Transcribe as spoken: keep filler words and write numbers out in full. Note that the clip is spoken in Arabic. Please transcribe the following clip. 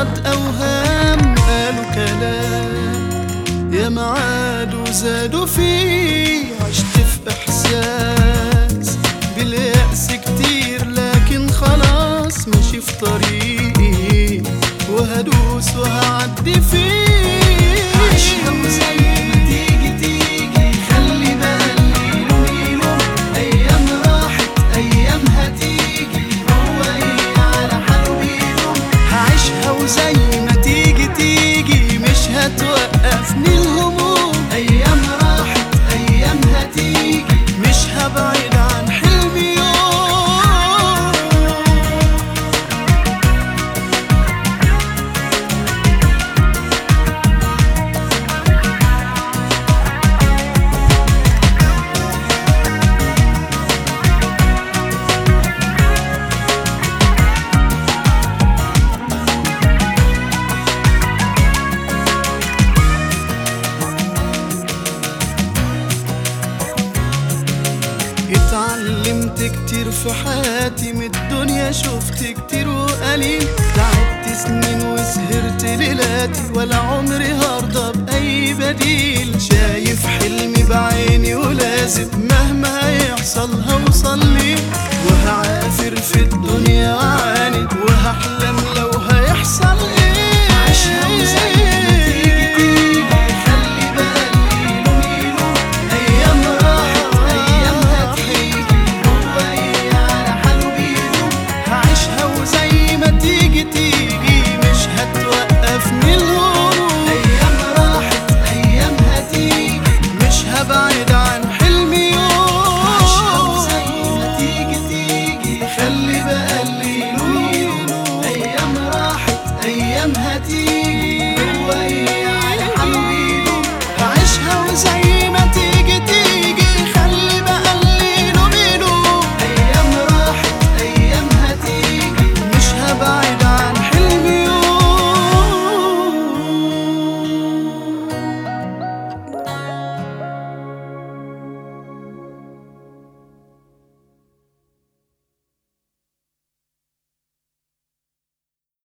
مجرد أوهام، قالوا كلام يا معاد وزادوا فيه. عشت في إحساس باليأس كتير، لكن خلاص ماشي في طريقي وهدوس وهعدي فيه. عيشها وزي ما تيجي تيجي، خلي بالي يلوم أيام راحت أيام هتيجي، هو إيه على حاله بيدوم. هعيشها وزي ما تيجي تيجي، مش هتوقفني الهموم. أيام راحت أيام هتيجي، مش هبعد عن حلمي يوم. اتعلمت كتير في حياتي من الدنيا، شفت كتير وقليل، تعبت سنين وسهرت ليلاتي، ولا عمري هرضى بأي بديل. شايف حلمي بعيني ولازم مهما هيحصل هوصل ليه، وهعافر في الدنيا وعاند وهحلم لو هيحصل ايه.